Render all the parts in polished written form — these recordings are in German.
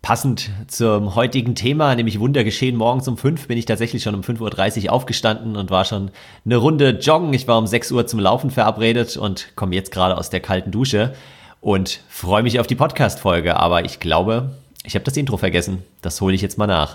Passend zum heutigen Thema, nämlich Wundergeschehen, morgens um 5 bin ich tatsächlich schon um 5:30 Uhr aufgestanden und war schon eine Runde joggen. Ich war um 6 Uhr zum Laufen verabredet und komme jetzt gerade aus der kalten Dusche und freue mich auf die Podcast-Folge. Aber ich glaube, ich habe das Intro vergessen. Das hole ich jetzt mal nach.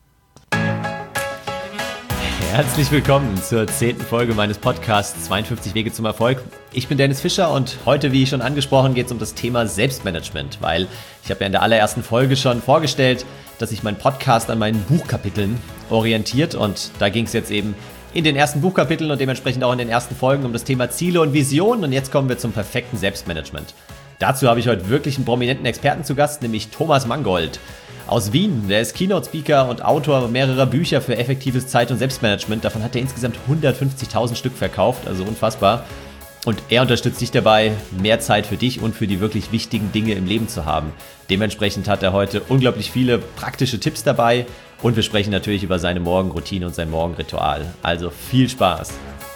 Herzlich willkommen zur 10. Folge meines Podcasts 52 Wege zum Erfolg. Ich bin Dennis Fischer und heute, wie schon angesprochen, geht es um das Thema Selbstmanagement, weil ich habe ja in der allerersten Folge schon vorgestellt, dass sich mein Podcast an meinen Buchkapiteln orientiert und da ging es jetzt eben in den ersten Buchkapiteln und dementsprechend auch in den ersten Folgen um das Thema Ziele und Visionen und jetzt kommen wir zum perfekten Selbstmanagement. Dazu habe ich heute wirklich einen prominenten Experten zu Gast, nämlich Thomas Mangold aus Wien. Der ist Keynote-Speaker und Autor mehrerer Bücher für effektives Zeit- und Selbstmanagement. Davon hat er insgesamt 150.000 Stück verkauft, also unfassbar. Und er unterstützt dich dabei, mehr Zeit für dich und für die wirklich wichtigen Dinge im Leben zu haben. Dementsprechend hat er heute unglaublich viele praktische Tipps dabei und wir sprechen natürlich über seine Morgenroutine und sein Morgenritual. Also viel Spaß!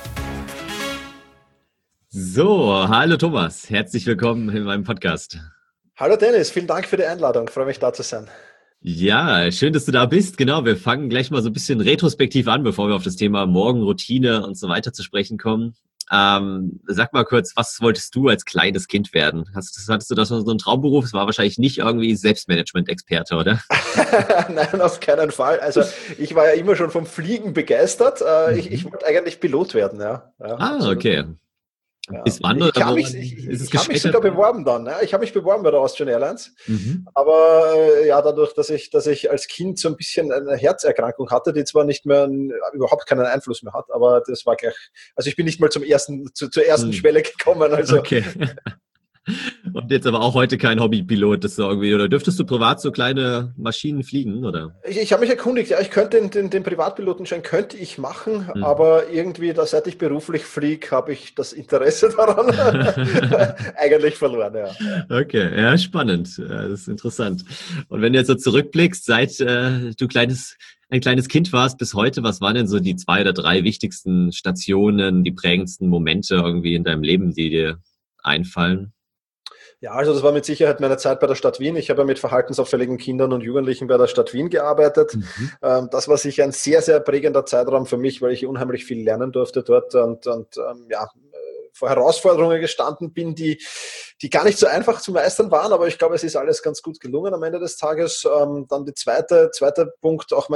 So, hallo Thomas, herzlich willkommen in meinem Podcast. Hallo Dennis, vielen Dank für die Einladung, ich freue mich da zu sein. Ja, schön, dass du da bist. Genau, wir fangen gleich mal so ein bisschen retrospektiv an, bevor wir auf das Thema Morgenroutine und so weiter zu sprechen kommen. Sag mal kurz, was wolltest du als kleines Kind werden? Hattest du das so einen Traumberuf? Es war wahrscheinlich nicht irgendwie Selbstmanagement-Experte, oder? Nein, auf keinen Fall. Also ich war ja immer schon vom Fliegen begeistert. Ich wollte eigentlich Pilot werden, ja. Absolut. Okay. Ja. Ist wann Ich habe mich sogar beworben dann. Ja. Ich habe mich beworben bei der Austrian Airlines. Aber ja, dadurch, dass ich als Kind so ein bisschen eine Herzerkrankung hatte, die zwar nicht mehr überhaupt keinen Einfluss mehr hat, aber das war gleich, also ich bin nicht mal zur ersten Schwelle gekommen. Also. Okay. Und jetzt aber auch heute kein Hobbypilot, das irgendwie, oder dürftest du privat so kleine Maschinen fliegen, oder? Ich habe mich erkundigt, ja, ich könnte den Privatpilotenschein könnte ich machen, aber irgendwie, seit ich beruflich fliege, habe ich das Interesse daran eigentlich verloren, ja. Okay, ja, spannend. Ja, das ist interessant. Und wenn du jetzt so zurückblickst, seit du ein kleines Kind warst bis heute, was waren denn so die 2 oder 3 wichtigsten Stationen, die prägendsten Momente irgendwie in deinem Leben, die dir einfallen? Ja, also das war mit Sicherheit meine Zeit bei der Stadt Wien. Ich habe ja mit verhaltensauffälligen Kindern und Jugendlichen bei der Stadt Wien gearbeitet. Das war sicher ein sehr, sehr prägender Zeitraum für mich, weil ich unheimlich viel lernen durfte dort und vor Herausforderungen gestanden bin, die gar nicht so einfach zu meistern waren, aber ich glaube, es ist alles ganz gut gelungen am Ende des Tages. Dann der zweite Punkt, auch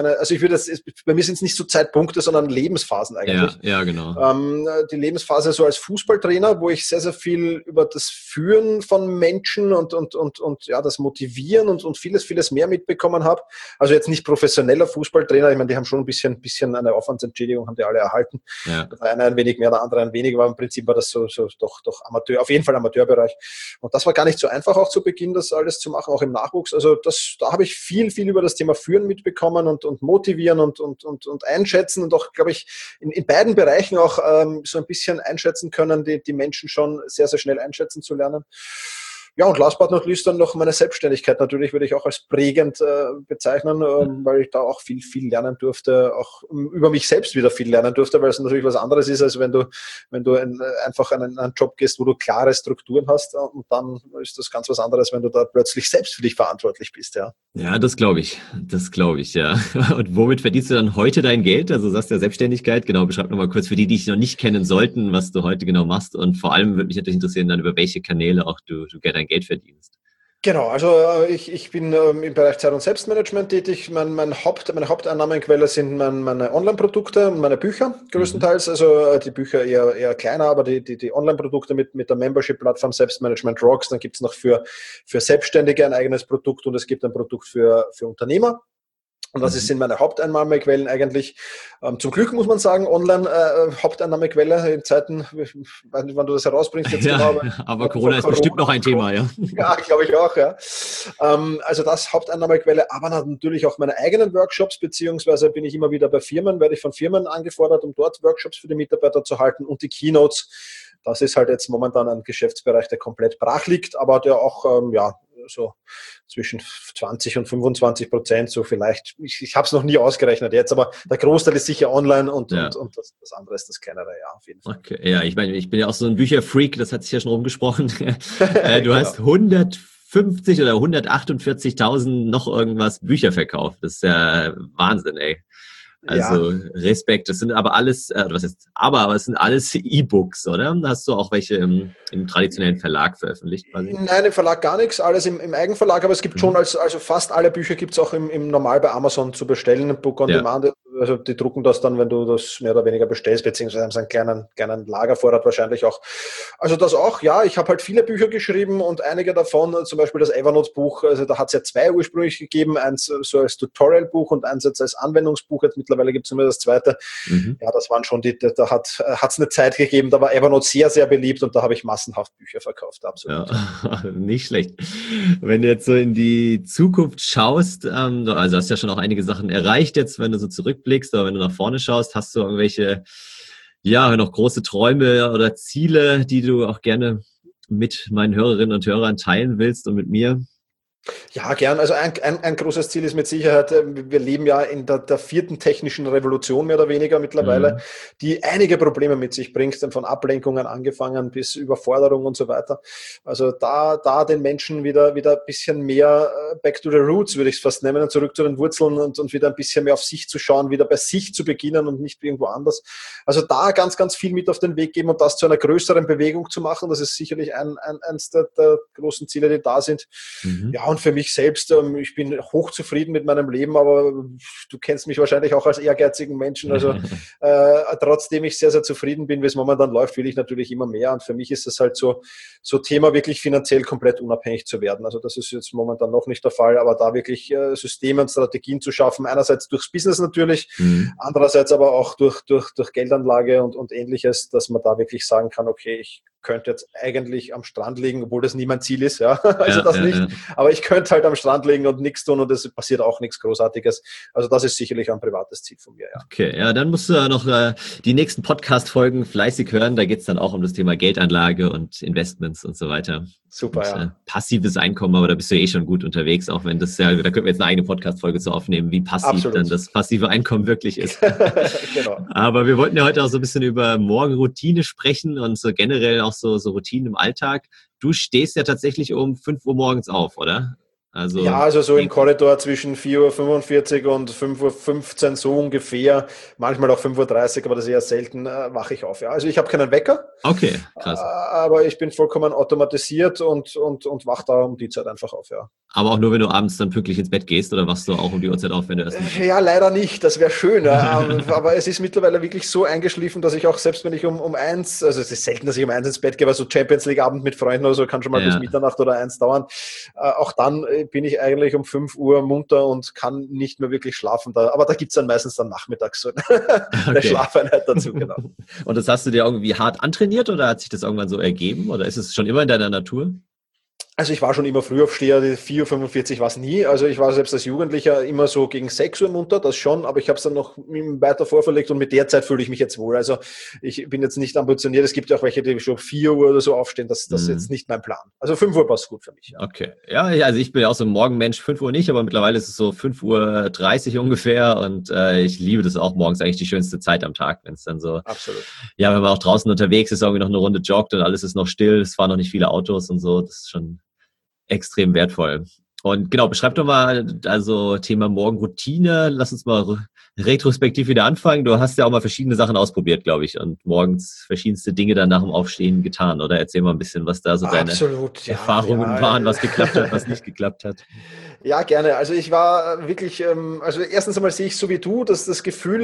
bei mir sind es nicht so Zeitpunkte, sondern Lebensphasen eigentlich. Ja, genau. Die Lebensphase so als Fußballtrainer, wo ich sehr, sehr viel über das Führen von Menschen und ja, das Motivieren und vieles mehr mitbekommen habe. Also jetzt nicht professioneller Fußballtrainer, ich meine, die haben schon ein bisschen eine Aufwandsentschädigung, haben die alle erhalten. Ja. Der eine ein wenig mehr, der andere ein wenig, aber im Prinzip war das so doch Amateur, auf jeden Fall Amateurbereich. Und das war gar nicht so einfach auch zu Beginn, das alles zu machen, auch im Nachwuchs. Also da habe ich viel über das Thema Führen mitbekommen und motivieren und einschätzen und auch, glaube ich, in beiden Bereichen auch so ein bisschen einschätzen können, die Menschen schon sehr, sehr schnell einschätzen zu lernen. Ja, und last but not least dann noch meine Selbstständigkeit natürlich würde ich auch als prägend bezeichnen, weil ich da auch viel lernen durfte, auch über mich selbst wieder viel lernen durfte, weil es natürlich was anderes ist, als wenn du einfach einen Job gehst, wo du klare Strukturen hast und dann ist das ganz was anderes, wenn du da plötzlich selbst für dich verantwortlich bist, ja. Ja, das glaube ich, ja. Und womit verdienst du dann heute dein Geld? Also du sagst ja Selbstständigkeit, genau, beschreib nochmal kurz für die dich noch nicht kennen sollten, was du heute genau machst und vor allem würde mich natürlich interessieren, dann über welche Kanäle auch du gerne dein Geld verdienst. Genau, also ich bin im Bereich Zeit- und Selbstmanagement tätig. Meine Haupteinnahmenquelle sind meine Online-Produkte und meine Bücher größtenteils. Also die Bücher eher kleiner, aber die Online-Produkte mit der Membership-Plattform Selbstmanagement Rocks. Dann gibt es noch für Selbstständige ein eigenes Produkt und es gibt ein Produkt für Unternehmer. Und das sind meine Haupteinnahmequellen eigentlich. Zum Glück muss man sagen, online Haupteinnahmequelle in Zeiten, ich weiß nicht, wann du das herausbringst jetzt genau. Aber Corona ist bestimmt noch ein Thema, ja. Ja, glaube ich auch, ja. Also das Haupteinnahmequelle, aber natürlich auch meine eigenen Workshops, beziehungsweise bin ich immer wieder bei Firmen, werde ich von Firmen angefordert, um dort Workshops für die Mitarbeiter zu halten und die Keynotes. Das ist halt jetzt momentan ein Geschäftsbereich, der komplett brach liegt, aber der auch, so zwischen 20 und 25%, so vielleicht, ich habe es noch nie ausgerechnet jetzt, aber der Großteil ist sicher online und das andere ist das kleinere, ja, auf jeden Fall. Okay, ja, ich meine, ich bin ja auch so ein Bücherfreak, das hat sich ja schon rumgesprochen. Du hast 150 oder 148.000 noch irgendwas Bücher verkauft. Das ist ja Wahnsinn, ey. Also Respekt, das sind aber alles, was ist, aber es sind alles E-Books, oder? Hast du auch welche im traditionellen Verlag veröffentlicht quasi? Nein, im Verlag gar nichts, alles im Eigenverlag, aber es gibt schon, also fast alle Bücher gibt es auch im normal bei Amazon zu bestellen, im Book on Demand. Also die drucken das dann, wenn du das mehr oder weniger bestellst, beziehungsweise haben sie einen kleinen Lagervorrat wahrscheinlich auch. Also das auch, ja, ich habe halt viele Bücher geschrieben und einige davon, zum Beispiel das Evernote-Buch, also da hat es ja 2 ursprünglich gegeben, eins so als Tutorial-Buch und eins jetzt als Anwendungsbuch, jetzt mittlerweile gibt es nur das zweite. Ja, das waren schon da hat es eine Zeit gegeben, da war Evernote sehr, sehr beliebt und da habe ich massenhaft Bücher verkauft, absolut. Ja, nicht schlecht. Wenn du jetzt so in die Zukunft schaust, also hast ja schon auch einige Sachen erreicht jetzt, wenn du so zurückblickst, aber wenn du nach vorne schaust, hast du irgendwelche, ja, noch große Träume oder Ziele, die du auch gerne mit meinen Hörerinnen und Hörern teilen willst und mit mir? Ja, gern. Also ein großes Ziel ist mit Sicherheit, wir leben ja in der 4. technischen Revolution mehr oder weniger mittlerweile, die einige Probleme mit sich bringt, von Ablenkungen angefangen bis Überforderung und so weiter. Also da den Menschen wieder ein bisschen mehr back to the roots, würde ich es fast nennen, zurück zu den Wurzeln und wieder ein bisschen mehr auf sich zu schauen, wieder bei sich zu beginnen und nicht irgendwo anders. Also da ganz, ganz viel mit auf den Weg geben und das zu einer größeren Bewegung zu machen, das ist sicherlich eins der großen Ziele, die da sind. Ja, und für mich selbst, ich bin hochzufrieden mit meinem Leben, aber du kennst mich wahrscheinlich auch als ehrgeizigen Menschen. Also trotzdem ich sehr, sehr zufrieden bin, wie es momentan läuft, will ich natürlich immer mehr. Und für mich ist es halt so Thema, wirklich finanziell komplett unabhängig zu werden. Also das ist jetzt momentan noch nicht der Fall, aber da wirklich Systeme und Strategien zu schaffen. Einerseits durchs Business natürlich, andererseits aber auch durch Geldanlage und Ähnliches, dass man da wirklich sagen kann, okay, ich könnte jetzt eigentlich am Strand liegen, obwohl das nie mein Ziel ist, ja, also das nicht, aber ich könnte halt am Strand liegen und nichts tun und es passiert auch nichts Großartiges, also das ist sicherlich ein privates Ziel von mir, ja. Okay, ja, dann musst du ja noch die nächsten Podcast-Folgen fleißig hören, da geht es dann auch um das Thema Geldanlage und Investments und so weiter. Super, und, passives Einkommen, aber da bist du eh schon gut unterwegs, auch wenn das ja, da können wir jetzt eine eigene Podcast-Folge zu aufnehmen, wie passiv dann das passive Einkommen wirklich ist. Genau. Aber wir wollten ja heute auch so ein bisschen über Morgenroutine sprechen und so generell auch so Routinen im Alltag. Du stehst ja tatsächlich um 5 Uhr morgens auf, oder? Also, ja, also so im Korridor zwischen 4:45 Uhr und 5:15 Uhr so ungefähr, manchmal auch 5:30 Uhr, aber das ist eher selten, wache ich auf. Ja. Also ich habe keinen Wecker. Okay, krass. Aber ich bin vollkommen automatisiert und wache da um die Zeit einfach auf, ja. Aber auch nur, wenn du abends dann pünktlich ins Bett gehst, oder wachst du auch um die Uhrzeit auf, wenn du das nicht? Ja, leider nicht, das wäre schön. Aber es ist mittlerweile wirklich so eingeschliffen, dass ich auch, selbst wenn ich um 1, also es ist selten, dass ich um 1 ins Bett gehe, weil so Champions League Abend mit Freunden oder so kann schon mal bis Mitternacht oder 1 dauern. Auch dann bin ich eigentlich um 5 Uhr munter und kann nicht mehr wirklich schlafen. Aber da gibt es dann meistens dann nachmittags so eine Schlafeinheit dazu, genau. Und das hast du dir irgendwie hart antrainiert oder hat sich das irgendwann so ergeben? Oder ist es schon immer in deiner Natur? Also ich war schon immer Frühaufsteher, 4:45 Uhr war es nie. Also ich war selbst als Jugendlicher immer so gegen 6 Uhr munter, das schon, aber ich habe es dann noch weiter vorverlegt und mit der Zeit fühle ich mich jetzt wohl. Also ich bin jetzt nicht ambitioniert, es gibt ja auch welche, die schon 4 Uhr oder so aufstehen, das ist jetzt nicht mein Plan. Also 5 Uhr passt gut für mich. Ja. Okay, ja, also ich bin ja auch so ein Morgenmensch, 5 Uhr nicht, aber mittlerweile ist es so 5:30 Uhr ungefähr und ich liebe das auch morgens, eigentlich die schönste Zeit am Tag, wenn es dann so, absolut. Ja, wenn man auch draußen unterwegs ist, irgendwie noch eine Runde joggt und alles ist noch still, es fahren noch nicht viele Autos und so, das ist schon extrem wertvoll. Und genau, beschreib doch mal, also Thema Morgenroutine, lass uns mal retrospektiv wieder anfangen. Du hast ja auch mal verschiedene Sachen ausprobiert, glaube ich, und morgens verschiedenste Dinge dann nach dem Aufstehen getan, oder? Erzähl mal ein bisschen, was da so deine Erfahrungen waren, was geklappt hat, was nicht geklappt hat. Ja, gerne. Also ich war wirklich, also erstens einmal sehe ich so wie du, dass das Gefühl,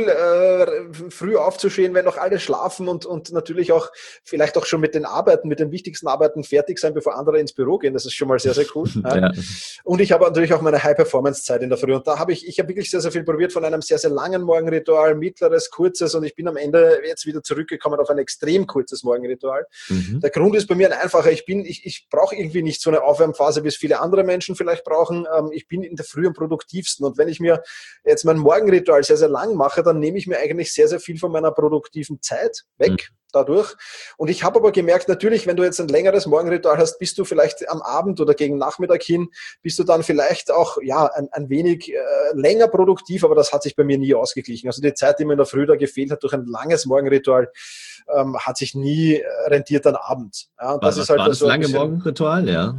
früh aufzustehen, wenn noch alle schlafen und natürlich auch vielleicht auch schon mit den Arbeiten, mit den wichtigsten Arbeiten fertig sein, bevor andere ins Büro gehen. Das ist schon mal sehr, sehr cool. Ja. Und ich habe natürlich auch meine High-Performance-Zeit in der Früh. Und da habe ich wirklich sehr, sehr viel probiert von einem sehr, sehr langen Morgenritual, mittleres, kurzes. Und ich bin am Ende jetzt wieder zurückgekommen auf ein extrem kurzes Morgenritual. Der Grund ist bei mir ein einfacher. Ich brauche irgendwie nicht so eine Aufwärmphase, wie es viele andere Menschen vielleicht brauchen. Ich bin in der Früh am produktivsten. Und wenn ich mir jetzt mein Morgenritual sehr, sehr lang mache, dann nehme ich mir eigentlich sehr, sehr viel von meiner produktiven Zeit weg. Dadurch. Und ich habe aber gemerkt, natürlich, wenn du jetzt ein längeres Morgenritual hast, bist du vielleicht am Abend oder gegen Nachmittag hin, bist du dann vielleicht auch ein wenig länger produktiv, aber das hat sich bei mir nie ausgeglichen. Also die Zeit, die mir in der Früh da gefehlt hat durch ein langes Morgenritual, hat sich nie rentiert am Abend. Ja, und das ist halt war das lange Morgenritual, ja?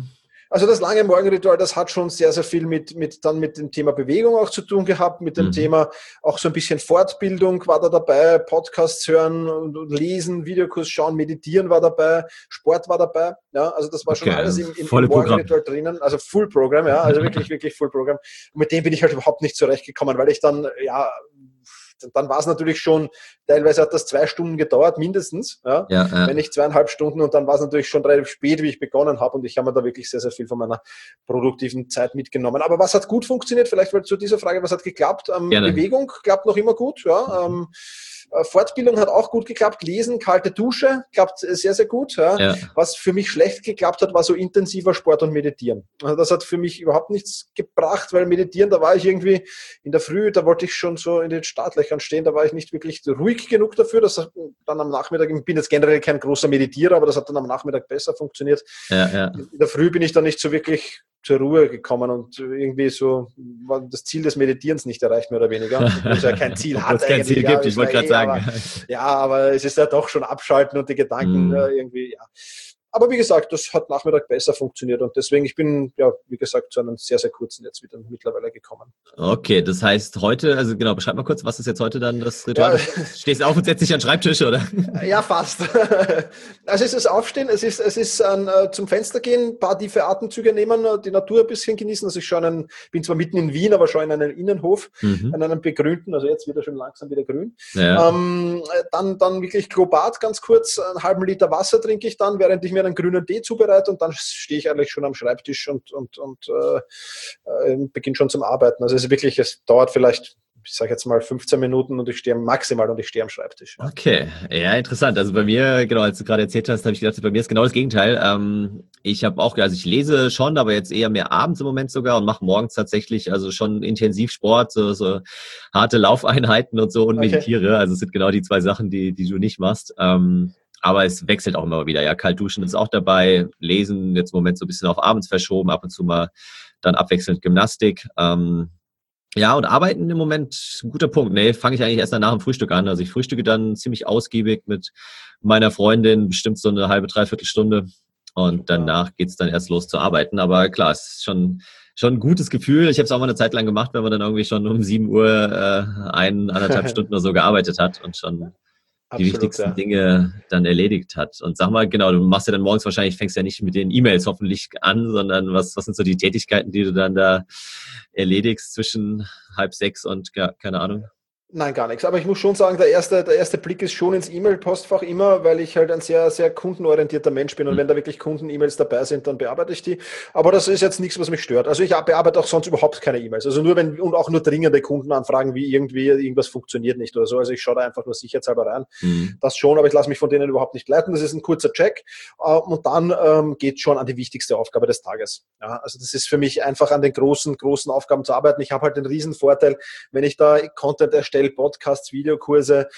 Also das lange Morgenritual, das hat schon sehr, sehr viel mit dem Thema Bewegung auch zu tun gehabt, mit dem Thema auch so ein bisschen Fortbildung war da dabei, Podcasts hören und lesen, Videokurs schauen, meditieren war dabei, Sport war dabei. Ja, also das war schon alles im Morgenritual drinnen, also Full Program, ja, also wirklich, wirklich Full Program. Und mit dem bin ich halt überhaupt nicht zurechtgekommen, weil ich dann war es natürlich schon, teilweise hat das 2 Stunden gedauert, mindestens, wenn nicht 2,5 Stunden, und dann war es natürlich schon relativ spät, wie ich begonnen habe, und ich habe mir da wirklich sehr, sehr viel von meiner produktiven Zeit mitgenommen. Aber was hat gut funktioniert? Vielleicht zu dieser Frage, was hat geklappt? Bewegung klappt noch immer gut, Fortbildung hat auch gut geklappt, Lesen, kalte Dusche klappt sehr, sehr gut. Ja. Was für mich schlecht geklappt hat, war so intensiver Sport und Meditieren. Also das hat für mich überhaupt nichts gebracht, weil Meditieren, da war ich irgendwie in der Früh, da wollte ich schon so in den Startlöchern stehen, da war ich nicht wirklich ruhig genug dafür. Das hat dann am Nachmittag, ich bin jetzt generell kein großer Meditierer, aber das hat dann am Nachmittag besser funktioniert. In der Früh bin ich dann nicht so wirklich zur Ruhe gekommen und irgendwie so war das Ziel des Meditierens nicht erreicht, mehr oder weniger. Obwohl es ja kein Ziel hat eigentlich. Kein Ziel gibt, ich wollte gerade sagen. Aber es ist ja doch schon abschalten und die Gedanken irgendwie, Aber wie gesagt, das hat Nachmittag besser funktioniert und deswegen, ich bin, wie gesagt, zu einem sehr, sehr kurzen jetzt wieder mittlerweile gekommen. Okay, das heißt heute, also genau, beschreib mal kurz, was ist jetzt heute dann das Ritual? Stehst du auf und setzt dich an den Schreibtisch, oder? Ja, fast. Also es ist Aufstehen, es ist zum Fenster gehen, ein paar tiefe Atemzüge nehmen, die Natur ein bisschen genießen. Also ich bin zwar mitten in Wien, aber schon in einem Innenhof, in einem begrünten, also jetzt wird er schon langsam wieder grün. Ja. Dann wirklich Globad ganz kurz, einen halben Liter Wasser trinke ich dann, während ich mir einen grünen Tee zubereite, und dann stehe ich eigentlich schon am Schreibtisch und beginne schon zum Arbeiten. Also es ist wirklich, es dauert vielleicht, ich sage jetzt mal 15 Minuten und ich stehe am Schreibtisch. Okay, ja, interessant. Also bei mir, genau, als du gerade erzählt hast, habe ich gedacht, bei mir ist genau das Gegenteil. Ich habe auch, also ich lese schon, aber jetzt eher mehr abends im Moment sogar und mache morgens tatsächlich also schon intensiv Sport, so harte Laufeinheiten und so, und meditiere. Also es sind genau die 2 Sachen, die du nicht machst. Aber es wechselt auch immer wieder. Ja, kalt duschen ist auch dabei. Lesen jetzt im Moment so ein bisschen auf abends verschoben, ab und zu mal dann abwechselnd Gymnastik. Ja, und arbeiten im Moment, ein guter Punkt. Nee, fange ich eigentlich erst nach dem Frühstück an. Also ich frühstücke dann ziemlich ausgiebig mit meiner Freundin, bestimmt so eine halbe, dreiviertel Stunde. Und danach geht's dann erst los zu arbeiten. Aber klar, es ist schon ein gutes Gefühl. Ich habe es auch mal eine Zeit lang gemacht, wenn man dann irgendwie schon um 7 Uhr 1,5 Stunden oder so gearbeitet hat und schon die wichtigsten Dinge dann erledigt hat. Und sag mal, genau, du machst ja dann morgens wahrscheinlich, fängst ja nicht mit den E-Mails hoffentlich an, sondern was sind so die Tätigkeiten, die du dann da erledigst zwischen 5:30 und, keine Ahnung? Nein, gar nichts. Aber ich muss schon sagen, der erste Blick ist schon ins E-Mail-Postfach immer, weil ich halt ein sehr, sehr kundenorientierter Mensch bin. Und wenn da wirklich Kunden-E-Mails dabei sind, dann bearbeite ich die. Aber das ist jetzt nichts, was mich stört. Also ich bearbeite auch sonst überhaupt keine E-Mails. Also und auch nur dringende Kundenanfragen, wie irgendwas funktioniert nicht oder so. Also ich schaue da einfach nur sicherheitshalber rein. Das schon, aber ich lasse mich von denen überhaupt nicht leiten. Das ist ein kurzer Check. Und dann geht schon an die wichtigste Aufgabe des Tages. Ja, also das ist für mich einfach an den großen Aufgaben zu arbeiten. Ich habe halt den riesen Vorteil, wenn ich da Content erstelle, Podcasts, Videokurse,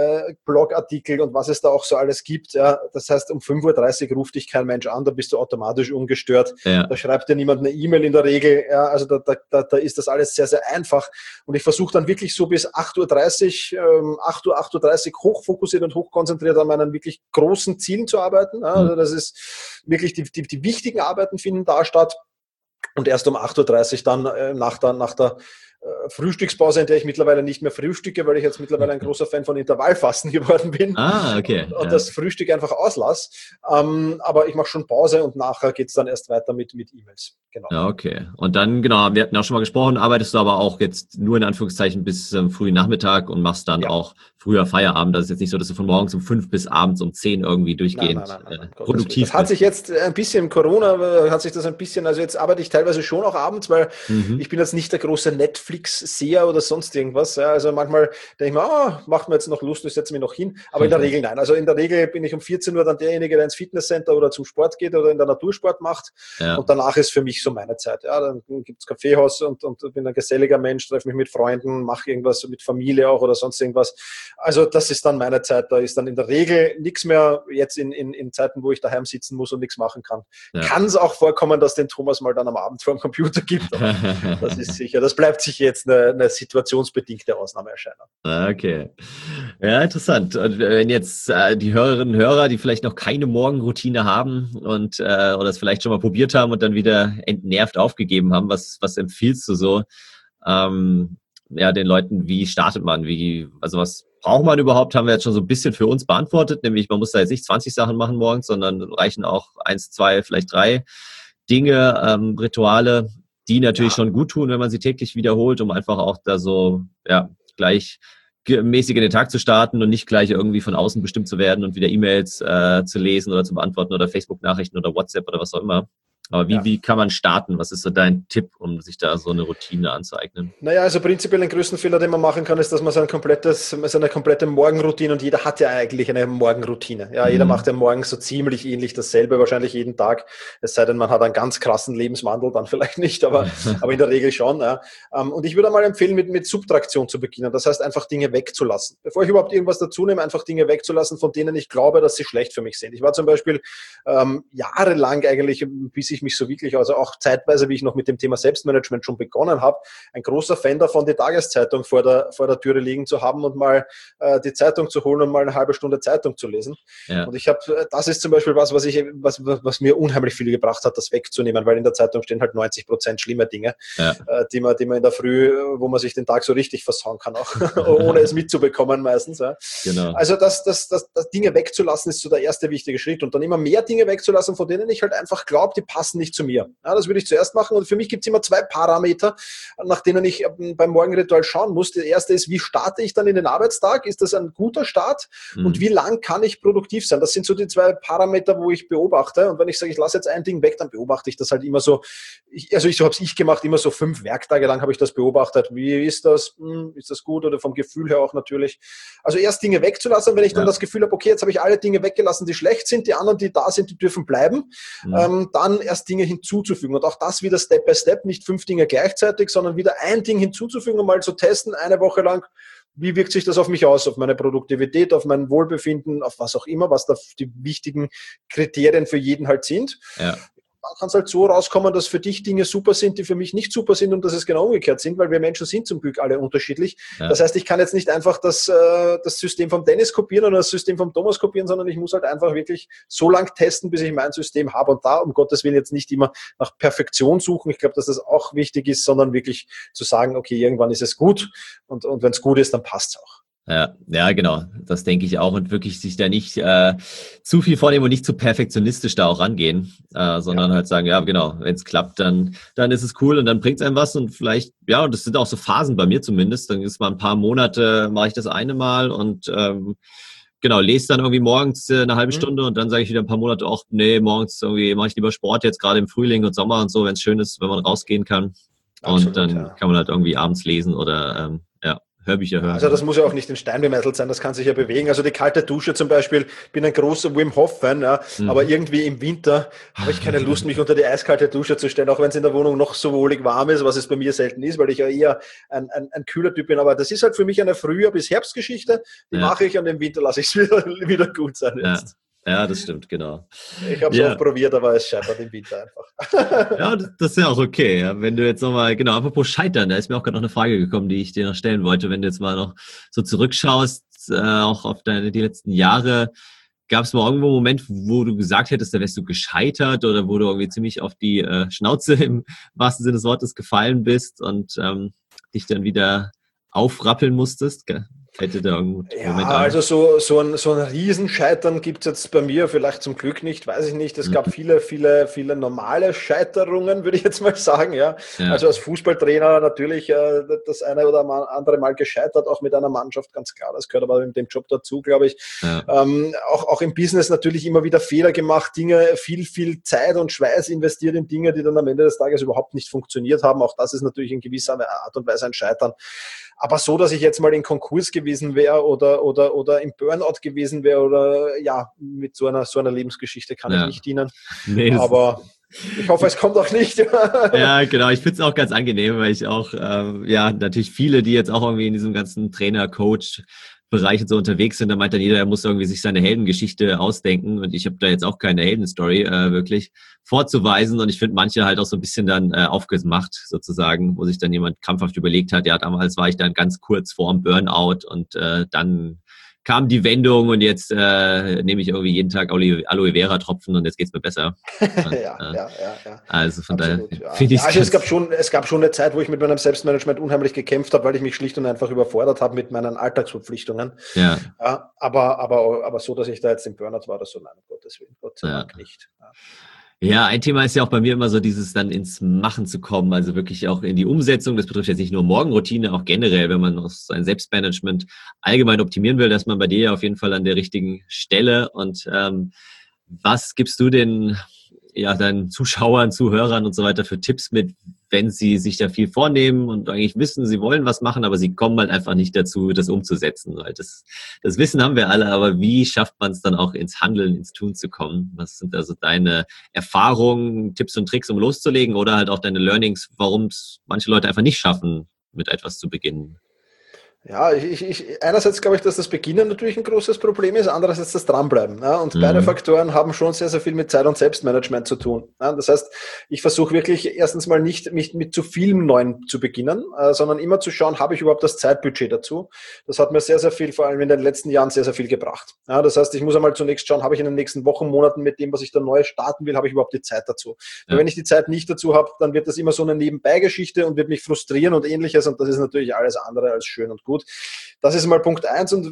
Blogartikel und was es da auch so alles gibt. Ja. Das heißt, um 5:30 Uhr ruft dich kein Mensch an, da bist du automatisch ungestört. Ja. Da schreibt dir niemand eine E-Mail in der Regel. Ja. Also da ist das alles sehr, sehr einfach. Und ich versuche dann wirklich so bis 8:30 Uhr, 8:30 Uhr hochfokussiert und hochkonzentriert an meinen wirklich großen Zielen zu arbeiten. Ja. Also das ist wirklich, die wichtigen Arbeiten finden da statt. Und erst um 8:30 Uhr dann nach der Frühstückspause, in der ich mittlerweile nicht mehr frühstücke, weil ich jetzt mittlerweile ein großer Fan von Intervallfasten geworden bin. Okay. Und das Frühstück einfach auslasse. Aber ich mache schon Pause und nachher geht es dann erst weiter mit E-Mails. Genau. Ja, okay. Und dann, genau, wir hatten auch schon mal gesprochen, arbeitest du aber auch jetzt nur in Anführungszeichen bis frühen Nachmittag und machst dann auch früher Feierabend. Das ist jetzt nicht so, dass du von morgens um 5 bis abends um 10 irgendwie durchgehend nein, produktiv bist. Das hat sich jetzt ein bisschen, im Corona hat sich das ein bisschen, also jetzt arbeite ich teilweise schon auch abends, weil ich bin jetzt nicht der große Netflix-Seher oder sonst irgendwas. Ja. Also manchmal denke ich mir, macht mir jetzt noch Lust, ich setze mich noch hin. Aber in der Regel nein. Also in der Regel bin ich um 14 Uhr dann derjenige, der ins Fitnesscenter oder zum Sport geht oder in der Natursport macht. Ja. Und danach ist für mich so meine Zeit. Ja, dann gibt's Kaffeehaus und bin ein geselliger Mensch, treffe mich mit Freunden, mache irgendwas mit Familie auch oder sonst irgendwas. Also das ist dann meine Zeit. Da ist dann in der Regel nichts mehr jetzt in Zeiten, wo ich daheim sitzen muss und nichts machen kann. Ja. Kann es auch vorkommen, dass den Thomas mal dann am Abend vor dem Computer gibt. Aber das ist sicher. Das bleibt sicher sicher jetzt eine situationsbedingte Ausnahmeerscheinung. Okay. Ja, interessant. Und wenn jetzt die Hörerinnen und Hörer, die vielleicht noch keine Morgenroutine haben und oder es vielleicht schon mal probiert haben und dann wieder entnervt aufgegeben haben, was empfiehlst du so den Leuten, wie startet man? Also was braucht man überhaupt? Haben wir jetzt schon so ein bisschen für uns beantwortet, nämlich man muss da jetzt nicht 20 Sachen machen morgens, sondern reichen auch 1, 2, vielleicht 3 Dinge, Rituale, die natürlich schon gut tun, wenn man sie täglich wiederholt, um einfach auch da so gleich mäßig in den Tag zu starten und nicht gleich irgendwie von außen bestimmt zu werden und wieder E-Mails zu lesen oder zu beantworten oder Facebook-Nachrichten oder WhatsApp oder was auch immer. Aber wie kann man starten? Was ist so dein Tipp, um sich da so eine Routine anzueignen? Naja, also prinzipiell den größten Fehler, den man machen kann, ist, dass man seine komplette Morgenroutine, und jeder hat ja eigentlich eine Morgenroutine. Ja, jeder macht ja morgens so ziemlich ähnlich dasselbe, wahrscheinlich jeden Tag. Es sei denn, man hat einen ganz krassen Lebenswandel, dann vielleicht nicht, aber in der Regel schon. Ja. Und ich würde mal empfehlen, mit Subtraktion zu beginnen. Das heißt, einfach Dinge wegzulassen. Bevor ich überhaupt irgendwas dazu nehme, einfach Dinge wegzulassen, von denen ich glaube, dass sie schlecht für mich sind. Ich war zum Beispiel jahrelang eigentlich, bis ich mich so wirklich, also auch zeitweise, wie ich noch mit dem Thema Selbstmanagement schon begonnen habe, ein großer Fan davon, die Tageszeitung vor der Türe liegen zu haben und mal die Zeitung zu holen und mal eine halbe Stunde Zeitung zu lesen. Ja. Und das ist zum Beispiel was mir unheimlich viel gebracht hat, das wegzunehmen, weil in der Zeitung stehen halt 90% schlimme Dinge, die man in der Früh, wo man sich den Tag so richtig versauen kann, auch ohne es mitzubekommen meistens. Ja. Genau. Also das Dinge wegzulassen ist so der erste wichtige Schritt, und dann immer mehr Dinge wegzulassen, von denen ich halt einfach glaube, die passen nicht zu mir. Ja, das würde ich zuerst machen, und für mich gibt es immer 2 Parameter, nach denen ich beim Morgenritual schauen muss. Der erste ist, wie starte ich dann in den Arbeitstag? Ist das ein guter Start? Und wie lang kann ich produktiv sein? Das sind so die 2 Parameter, wo ich beobachte, und wenn ich sage, ich lasse jetzt ein Ding weg, dann beobachte ich das halt immer so, so habe ich gemacht, immer so 5 Werktage lang habe ich das beobachtet. Wie ist das? Ist das gut, oder vom Gefühl her auch natürlich? Also erst Dinge wegzulassen, wenn ich dann das Gefühl habe, okay, jetzt habe ich alle Dinge weggelassen, die schlecht sind, die anderen, die da sind, die dürfen bleiben, dann erst Dinge hinzuzufügen, und auch das wieder Step by Step, nicht 5 Dinge gleichzeitig, sondern wieder ein Ding hinzuzufügen, um mal zu testen, eine Woche lang, wie wirkt sich das auf mich aus, auf meine Produktivität, auf mein Wohlbefinden, auf was auch immer, was da die wichtigen Kriterien für jeden halt sind. Ja. Dann kann es halt so rauskommen, dass für dich Dinge super sind, die für mich nicht super sind, und dass es genau umgekehrt sind, weil wir Menschen sind zum Glück alle unterschiedlich. Ja. Das heißt, ich kann jetzt nicht einfach das System vom Dennis kopieren oder das System vom Thomas kopieren, sondern ich muss halt einfach wirklich so lang testen, bis ich mein System habe, und da um Gottes Willen jetzt nicht immer nach Perfektion suchen. Ich glaube, dass das auch wichtig ist, sondern wirklich zu sagen, okay, irgendwann ist es gut, und wenn es gut ist, dann passt es auch. Ja, genau. Das denke ich auch, und wirklich sich da nicht zu viel vornehmen und nicht zu perfektionistisch da auch rangehen, sondern halt sagen, ja, genau, wenn es klappt, dann ist es cool und dann bringt es einem was, und vielleicht, ja, und das sind auch so Phasen bei mir zumindest, dann ist mal ein paar Monate, mache ich das eine Mal und genau, lese dann irgendwie morgens eine halbe Stunde, und dann sage ich wieder ein paar Monate auch, nee, morgens irgendwie mache ich lieber Sport, jetzt gerade im Frühling und Sommer und so, wenn es schön ist, wenn man rausgehen kann. Absolut, und dann kann man halt irgendwie abends lesen oder Hörbücher hören. Also das muss ja auch nicht in Stein gemeißelt sein, das kann sich ja bewegen. Also die kalte Dusche zum Beispiel, bin ein großer Wim Hof-Fan, aber irgendwie im Winter habe ich keine Lust, mich unter die eiskalte Dusche zu stellen, auch wenn es in der Wohnung noch so wohlig warm ist, was es bei mir selten ist, weil ich ja eher ein kühler Typ bin. Aber das ist halt für mich eine Frühjahr- bis Herbstgeschichte, die mache ich, und im Winter lasse ich es wieder gut sein jetzt. Ja, das stimmt, genau. Ich habe es oft probiert, aber es scheitert im Winter einfach. Ja, das ist ja auch okay. Ja. Wenn du jetzt nochmal, genau, apropos Scheitern, da ist mir auch gerade noch eine Frage gekommen, die ich dir noch stellen wollte. Wenn du jetzt mal noch so zurückschaust, auch auf die letzten Jahre, gab es mal irgendwo einen Moment, wo du gesagt hättest, da wärst du gescheitert, oder wo du irgendwie ziemlich auf die Schnauze im wahrsten Sinne des Wortes gefallen bist und dich dann wieder aufrappeln musstest? Gell? Hätte da also so ein Riesenscheitern gibt es jetzt bei mir vielleicht zum Glück nicht, weiß ich nicht. Es gab viele normale Scheiterungen, würde ich jetzt mal sagen. Ja. Also als Fußballtrainer natürlich das eine oder andere Mal gescheitert, auch mit einer Mannschaft, ganz klar. Das gehört aber mit dem Job dazu, glaube ich. Ja. Auch im Business natürlich immer wieder Fehler gemacht, Dinge, viel Zeit und Schweiß investiert in Dinge, die dann am Ende des Tages überhaupt nicht funktioniert haben. Auch das ist natürlich in gewisser Art und Weise ein Scheitern. Aber so, dass ich jetzt mal in Konkurs gewesen wäre oder im Burnout gewesen wäre oder mit so einer Lebensgeschichte kann ich nicht dienen. Nee, aber ich hoffe, es kommt auch nicht. Ja, genau. Ich finde es auch ganz angenehm, weil ich auch, natürlich viele, die jetzt auch irgendwie in diesem ganzen Trainer-Coach Bereichen so unterwegs sind, da meint dann jeder, er muss irgendwie sich seine Heldengeschichte ausdenken und ich habe da jetzt auch keine Heldenstory wirklich vorzuweisen und ich finde manche halt auch so ein bisschen dann aufgemacht sozusagen, wo sich dann jemand krampfhaft überlegt hat, ja, damals war ich dann ganz kurz vorm Burnout und dann kam die Wendung und jetzt nehme ich irgendwie jeden Tag Aloe Vera Tropfen und jetzt geht's mir besser. Und, ja. Also von Absolut, daher ja. finde ich Also es gab schon eine Zeit, wo ich mit meinem Selbstmanagement unheimlich gekämpft habe, weil ich mich schlicht und einfach überfordert habe mit meinen Alltagsverpflichtungen. ja. Aber so, dass ich da jetzt im Burnout war oder so, nein, um Gottes Willen, Gott sei Dank nicht. Ja. Ja, ein Thema ist ja auch bei mir immer so dieses dann ins Machen zu kommen, also wirklich auch in die Umsetzung. Das betrifft jetzt nicht nur Morgenroutine, auch generell, wenn man auch sein Selbstmanagement allgemein optimieren will, dass man bei dir ja auf jeden Fall an der richtigen Stelle. Und was gibst du den deinen Zuschauern, Zuhörern und so weiter für Tipps mit, wenn sie sich da viel vornehmen und eigentlich wissen, sie wollen was machen, aber sie kommen halt einfach nicht dazu, das umzusetzen. Weil das Wissen haben wir alle, aber wie schafft man es dann auch ins Handeln, ins Tun zu kommen? Was sind also deine Erfahrungen, Tipps und Tricks, um loszulegen oder halt auch deine Learnings, warum es manche Leute einfach nicht schaffen, mit etwas zu beginnen? Ja, einerseits glaube ich, dass das Beginnen natürlich ein großes Problem ist, andererseits das Dranbleiben. Ja, und beide Faktoren haben schon sehr, sehr viel mit Zeit- und Selbstmanagement zu tun. Ja, das heißt, ich versuche wirklich erstens mal nicht mich mit zu vielem Neuen zu beginnen, sondern immer zu schauen, habe ich überhaupt das Zeitbudget dazu? Das hat mir sehr, sehr viel, vor allem in den letzten Jahren, sehr, sehr viel gebracht. Ja, das heißt, ich muss einmal zunächst schauen, habe ich in den nächsten Wochen, Monaten mit dem, was ich da neu starten will, habe ich überhaupt die Zeit dazu? Ja. Weil wenn ich die Zeit nicht dazu habe, dann wird das immer so eine Nebenbeigeschichte und wird mich frustrieren und ähnliches und das ist natürlich alles andere als schön und gut. Das ist mal Punkt 1. Und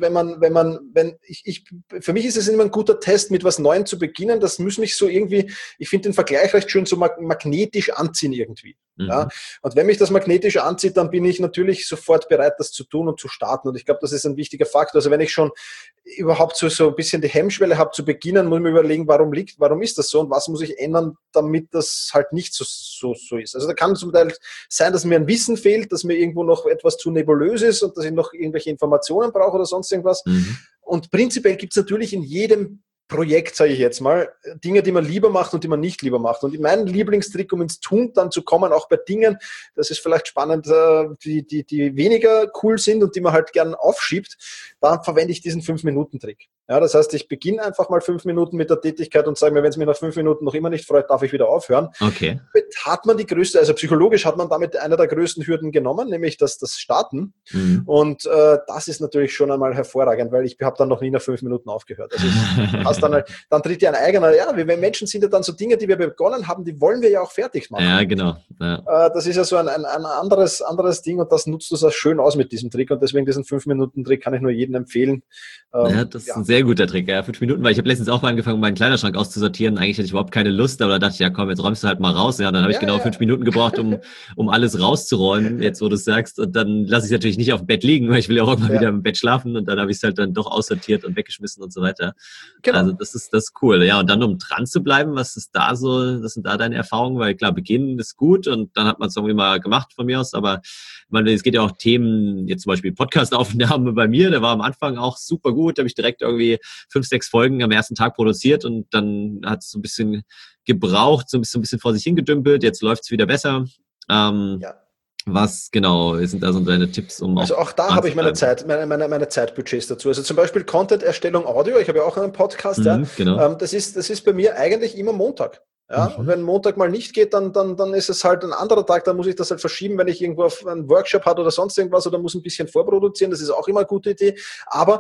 für mich ist es immer ein guter Test, mit was Neuem zu beginnen. Das muss mich so irgendwie, ich finde den Vergleich recht schön, so magnetisch anziehen irgendwie. Ja? Und wenn mich das magnetisch anzieht, dann bin ich natürlich sofort bereit, das zu tun und zu starten. Und ich glaube, das ist ein wichtiger Faktor. Also wenn ich schon überhaupt so ein bisschen die Hemmschwelle habe zu beginnen, muss ich mir überlegen, warum ist das so und was muss ich ändern, damit das halt nicht so ist. Also da kann zum Teil sein, dass mir ein Wissen fehlt, dass mir irgendwo noch etwas zu nebulös ist und dass ich noch irgendwelche Informationen brauche oder sonst irgendwas. Und prinzipiell gibt es natürlich in jedem Projekt, sage ich jetzt mal, Dinge, die man lieber macht und die man nicht lieber macht. Und mein Lieblingstrick, um ins Tun dann zu kommen, auch bei Dingen, das ist vielleicht spannend, die weniger cool sind und die man halt gern aufschiebt, da verwende ich diesen 5-Minuten-Trick. Ja, das heißt, ich beginne einfach mal 5 Minuten mit der Tätigkeit und sage mir, wenn es mir nach 5 Minuten noch immer nicht freut, darf ich wieder aufhören. Okay. Hat man also psychologisch hat man damit eine der größten Hürden genommen, nämlich das Starten. Und das ist natürlich schon einmal hervorragend, weil ich habe dann noch nie nach 5 Minuten aufgehört. Also dann tritt ja ein eigener, wir Menschen sind ja dann so Dinge, die wir begonnen haben, die wollen wir ja auch fertig machen. Ja, genau. Ja. Das ist ja so ein anderes Ding und das nutzt du so schön aus mit diesem Trick und deswegen diesen 5-Minuten-Trick kann ich nur jedem empfehlen. Das ist ein sehr guter Trick, 5 Minuten, weil ich habe letztens auch mal angefangen, meinen Kleiderschrank auszusortieren. Eigentlich hatte ich überhaupt keine Lust, aber da dachte ich, ja komm, jetzt räumst du halt mal raus. Ja, dann habe ich 5 Minuten gebraucht, um alles rauszuräumen, jetzt wo du es sagst. Und dann lasse ich es natürlich nicht auf dem Bett liegen, weil ich will ja auch irgendwann wieder im Bett schlafen und dann habe ich es halt dann doch aussortiert und weggeschmissen und so weiter. Genau. Also das ist cool. Ja, und dann um dran zu bleiben, was sind da deine Erfahrungen? Weil klar, beginnen ist gut und dann hat man es irgendwie mal gemacht von mir aus, aber es geht ja auch Themen, jetzt zum Beispiel Podcast-Aufnahme bei mir, der war am Anfang auch super gut, da habe ich direkt irgendwie 5, 6 Folgen am ersten Tag produziert und dann hat es so ein bisschen gebraucht, so ein bisschen vor sich hingedümpelt, jetzt läuft es wieder besser. Was genau sind da so deine Tipps, um also auch da habe ich meine Zeitbudgets dazu. Also zum Beispiel Content-Erstellung Audio, ich habe ja auch einen Podcast, genau. Das ist bei mir eigentlich immer Montag. Ja, und wenn Montag mal nicht geht, dann ist es halt ein anderer Tag, dann muss ich das halt verschieben, wenn ich irgendwo auf einen Workshop hat oder sonst irgendwas oder muss ein bisschen vorproduzieren, das ist auch immer eine gute Idee. Aber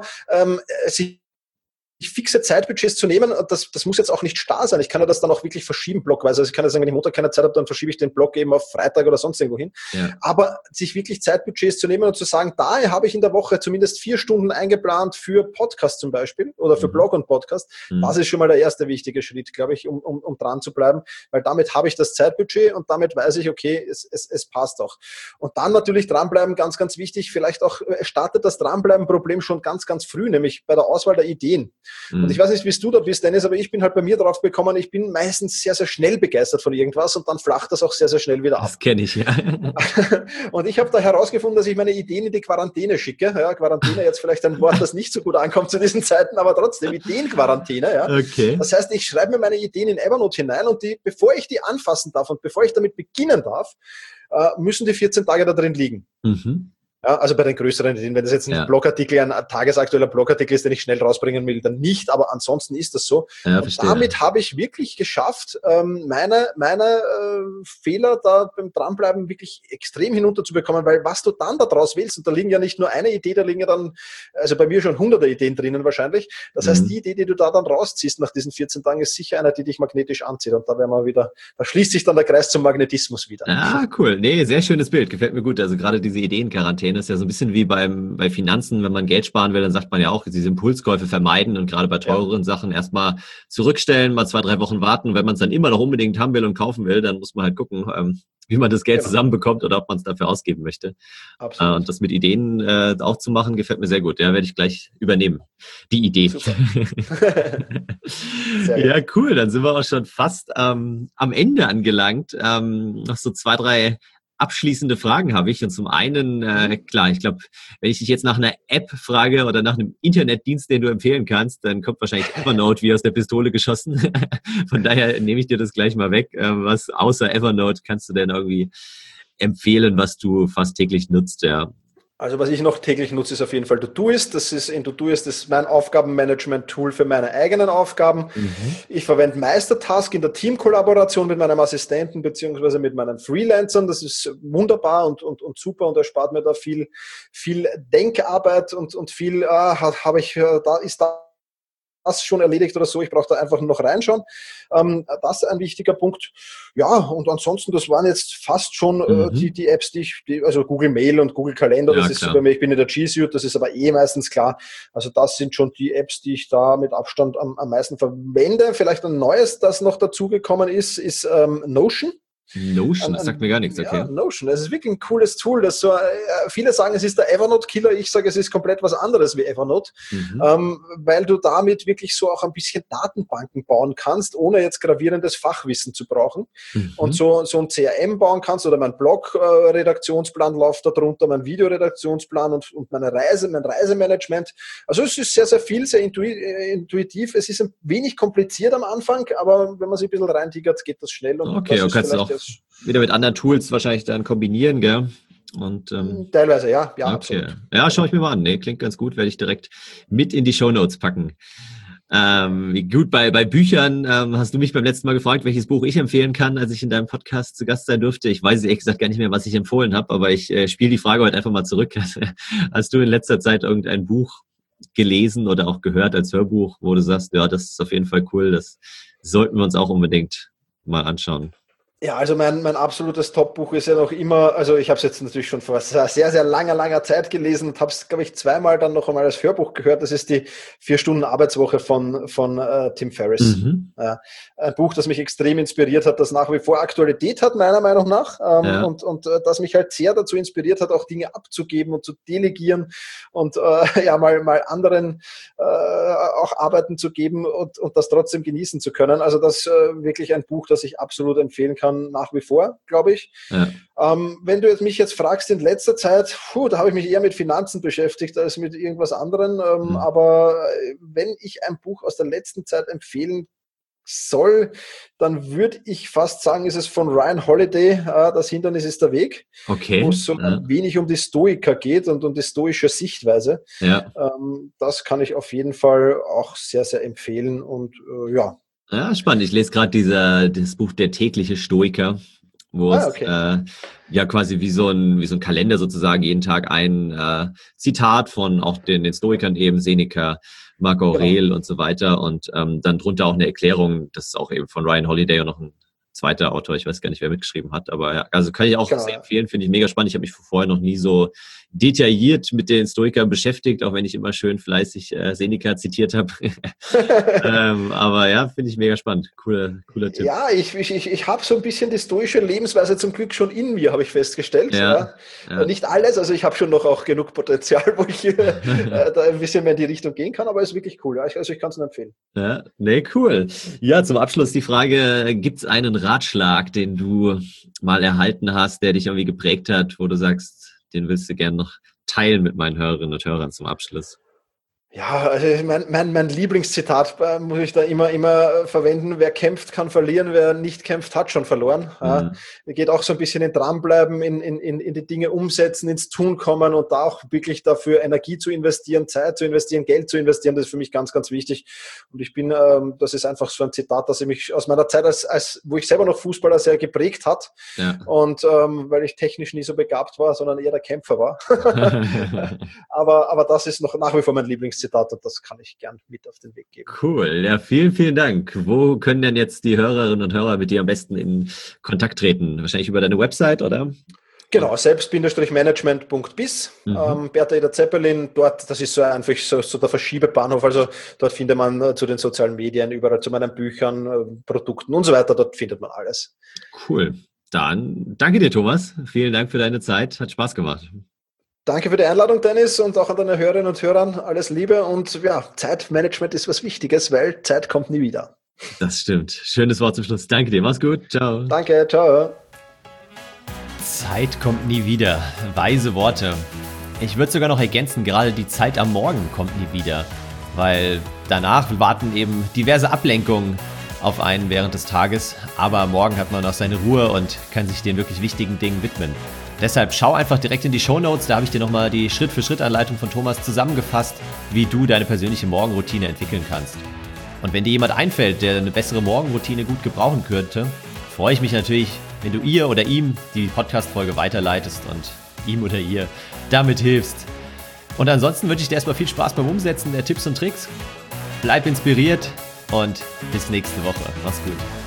fixe Zeitbudgets zu nehmen, das muss jetzt auch nicht starr sein. Ich kann ja das dann auch wirklich verschieben, blockweise. Also ich kann ja sagen, wenn ich Montag keine Zeit habe, dann verschiebe ich den Block eben auf Freitag oder sonst irgendwo hin. Ja. Aber sich wirklich Zeitbudgets zu nehmen und zu sagen, da habe ich in der Woche zumindest 4 Stunden eingeplant für Podcast zum Beispiel oder für Blog und Podcast. Das ist schon mal der erste wichtige Schritt, glaube ich, um dran zu bleiben, weil damit habe ich das Zeitbudget und damit weiß ich, okay, es passt auch. Und dann natürlich dranbleiben, ganz, ganz wichtig. Vielleicht auch startet das Dranbleiben-Problem schon ganz, ganz früh, nämlich bei der Auswahl der Ideen. Und ich weiß nicht, wie du da bist, Dennis, aber ich bin halt bei mir drauf gekommen, ich bin meistens sehr, sehr schnell begeistert von irgendwas und dann flacht das auch sehr, sehr schnell wieder ab. Das kenne ich, ja. Und ich habe da herausgefunden, dass ich meine Ideen in die Quarantäne schicke. Ja, Quarantäne, jetzt vielleicht ein Wort, das nicht so gut ankommt zu diesen Zeiten, aber trotzdem Ideenquarantäne. Ja. Okay. Das heißt, ich schreibe mir meine Ideen in Evernote hinein und bevor ich die anfassen darf und bevor ich damit beginnen darf, müssen die 14 Tage da drin liegen. Ja, also bei den größeren Ideen, wenn das jetzt ein Blogartikel, ein tagesaktueller Blogartikel ist, den ich schnell rausbringen will, dann nicht, aber ansonsten ist das so. Ja, und verstehe. damit habe ich wirklich geschafft, meine Fehler da beim Dranbleiben wirklich extrem hinunterzubekommen, weil was du dann daraus willst, und da liegen ja nicht nur eine Idee, da liegen ja dann, also bei mir schon hunderte Ideen drinnen wahrscheinlich. Das heißt, die Idee, die du da dann rausziehst nach diesen 14 Tagen, ist sicher einer, die dich magnetisch anzieht. Und da werden wir wieder, da schließt sich dann der Kreis zum Magnetismus wieder. Ah, cool. Nee, sehr schönes Bild. Gefällt mir gut. Also gerade diese Ideenquarantäne ist ja so ein bisschen wie bei Finanzen. Wenn man Geld sparen will, dann sagt man ja auch, diese Impulskäufe vermeiden und gerade bei teureren Sachen erstmal zurückstellen, mal 2-3 Wochen warten. Wenn man es dann immer noch unbedingt haben will und kaufen will, dann muss man halt gucken, wie man das Geld zusammenbekommt oder ob man es dafür ausgeben möchte. Absolut. Und das mit Ideen auch zu machen, gefällt mir sehr gut. Ja, werde ich gleich übernehmen. Die Idee. Super. Ja, cool. Dann sind wir auch schon fast am Ende angelangt. Noch so 2, 3 abschließende Fragen habe ich. Und zum einen, klar, ich glaube, wenn ich dich jetzt nach einer App frage oder nach einem Internetdienst, den du empfehlen kannst, dann kommt wahrscheinlich Evernote wie aus der Pistole geschossen. Von daher nehme ich dir das gleich mal weg. Was außer Evernote kannst du denn irgendwie empfehlen, was du fast täglich nutzt? Ja. Also was ich noch täglich nutze, ist auf jeden Fall Todoist. Das ist mein Aufgabenmanagement-Tool für meine eigenen Aufgaben. Ich verwende Meistertask in der Teamkollaboration mit meinem Assistenten beziehungsweise mit meinen Freelancern. Das ist wunderbar und super und erspart mir da viel Denkarbeit und viel ist das schon erledigt oder so. Ich brauche da einfach nur noch reinschauen. Das ist ein wichtiger Punkt. Ja, und ansonsten, das waren jetzt fast schon die Apps, also Google Mail und Google Kalender, das ist so bei mir, ich bin in der G Suite, das ist aber meistens klar. Also das sind schon die Apps, die ich da mit Abstand am meisten verwende. Vielleicht ein neues, das noch dazugekommen ist Notion. Notion, das sagt mir gar nichts, okay. Ja, Notion, das ist wirklich ein cooles Tool, das so, viele sagen, es ist der Evernote-Killer, ich sage, es ist komplett was anderes wie Evernote, weil du damit wirklich so auch ein bisschen Datenbanken bauen kannst, ohne jetzt gravierendes Fachwissen zu brauchen und so ein CRM bauen kannst oder mein Blog-Redaktionsplan läuft da drunter, mein Videoredaktionsplan und mein Reisemanagement. Also es ist sehr, sehr viel, sehr intuitiv, es ist ein wenig kompliziert am Anfang, aber wenn man sich ein bisschen reintigert, geht das schnell. Und okay, das kannst du auch wieder mit anderen Tools wahrscheinlich dann kombinieren, gell? Und, teilweise, ja, okay. Absolut. Ja, schaue ich mir mal an. Nee, klingt ganz gut, werde ich direkt mit in die Shownotes packen. Gut, bei Büchern hast du mich beim letzten Mal gefragt, welches Buch ich empfehlen kann, als ich in deinem Podcast zu Gast sein durfte. Ich weiß ehrlich gesagt gar nicht mehr, was ich empfohlen habe, aber ich spiele die Frage heute einfach mal zurück. Hast du in letzter Zeit irgendein Buch gelesen oder auch gehört als Hörbuch, wo du sagst, ja, das ist auf jeden Fall cool, das sollten wir uns auch unbedingt mal anschauen? Ja, also mein absolutes Top-Buch ist ja noch immer, also ich habe es jetzt natürlich schon vor sehr, sehr langer Zeit gelesen und habe es, glaube ich, zweimal dann noch einmal als Hörbuch gehört. Das ist die 4-Stunden-Arbeitswoche von Tim Ferriss. Ja, ein Buch, das mich extrem inspiriert hat, das nach wie vor Aktualität hat, meiner Meinung nach, und das mich halt sehr dazu inspiriert hat, auch Dinge abzugeben und zu delegieren und mal anderen auch Arbeiten zu geben und das trotzdem genießen zu können. Also das wirklich ein Buch, das ich absolut empfehlen kann, nach wie vor, glaube ich. Ja. Wenn du mich jetzt fragst, in letzter Zeit, da habe ich mich eher mit Finanzen beschäftigt als mit irgendwas anderem. Aber wenn ich ein Buch aus der letzten Zeit empfehlen soll, dann würde ich fast sagen, ist es von Ryan Holiday, Das Hindernis ist der Weg, wo es so ein wenig um die Stoiker geht und um die stoische Sichtweise. Ja. Das kann ich auf jeden Fall auch sehr, sehr empfehlen und Ja, spannend. Ich lese gerade das Buch Der tägliche Stoiker, wo es quasi wie so ein Kalender sozusagen jeden Tag ein Zitat von auch den Stoikern eben, Seneca, Marco Aurel und so weiter und dann drunter auch eine Erklärung, das ist auch eben von Ryan Holiday und noch ein zweiter Autor, ich weiß gar nicht, wer mitgeschrieben hat, aber ja, also kann ich auch sehr empfehlen, finde ich mega spannend. Ich habe mich vorher noch nie so detailliert mit den Stoikern beschäftigt, auch wenn ich immer schön fleißig Seneca zitiert habe. Aber ja, finde ich mega spannend. Cooler Tipp. Ja, ich habe so ein bisschen die stoische Lebensweise zum Glück schon in mir, habe ich festgestellt. Ja. Nicht alles, also ich habe schon noch auch genug Potenzial, wo ich da ein bisschen mehr in die Richtung gehen kann, aber es ist wirklich cool. Also ich kann es nur empfehlen. Ja, nee, cool. Ja, zum Abschluss die Frage, gibt es einen Ratschlag, den du mal erhalten hast, der dich irgendwie geprägt hat, wo du sagst, den willst du gerne noch teilen mit meinen Hörerinnen und Hörern zum Abschluss? Ja, also mein Lieblingszitat muss ich da immer verwenden. Wer kämpft, kann verlieren. Wer nicht kämpft, hat schon verloren. Mhm. Geht auch so ein bisschen in dranbleiben, in die Dinge umsetzen, ins Tun kommen und da auch wirklich dafür Energie zu investieren, Zeit zu investieren, Geld zu investieren. Das ist für mich ganz, ganz wichtig. Und ich bin, das ist einfach so ein Zitat, das mich aus meiner Zeit, wo ich selber noch Fußballer, sehr geprägt hat. Ja. Und weil ich technisch nie so begabt war, sondern eher der Kämpfer war. aber das ist noch nach wie vor mein Lieblingszitat und das kann ich gern mit auf den Weg geben. Cool, ja, vielen, vielen Dank. Wo können denn jetzt die Hörerinnen und Hörer mit dir am besten in Kontakt treten? Wahrscheinlich über deine Website, oder? Genau, selbst-management.biz, Bertha Eder Zeppelin, dort, das ist so einfach so der Verschiebebahnhof, also dort findet man zu den sozialen Medien, überall zu meinen Büchern, Produkten und so weiter, dort findet man alles. Cool, dann danke dir, Thomas. Vielen Dank für deine Zeit, hat Spaß gemacht. Danke für die Einladung, Dennis, und auch an deine Hörerinnen und Hörern alles Liebe und ja, Zeitmanagement ist was Wichtiges, weil Zeit kommt nie wieder. Das stimmt. Schönes Wort zum Schluss. Danke dir, mach's gut, ciao. Danke, ciao. Zeit kommt nie wieder. Weise Worte. Ich würde sogar noch ergänzen, gerade die Zeit am Morgen kommt nie wieder, weil danach warten eben diverse Ablenkungen auf einen während des Tages, aber am Morgen hat man noch seine Ruhe und kann sich den wirklich wichtigen Dingen widmen. Deshalb schau einfach direkt in die Shownotes, da habe ich dir nochmal die Schritt-für-Schritt-Anleitung von Thomas zusammengefasst, wie du deine persönliche Morgenroutine entwickeln kannst. Und wenn dir jemand einfällt, der eine bessere Morgenroutine gut gebrauchen könnte, freue ich mich natürlich, wenn du ihr oder ihm die Podcast-Folge weiterleitest und ihm oder ihr damit hilfst. Und ansonsten wünsche ich dir erstmal viel Spaß beim Umsetzen der Tipps und Tricks. Bleib inspiriert und bis nächste Woche. Mach's gut.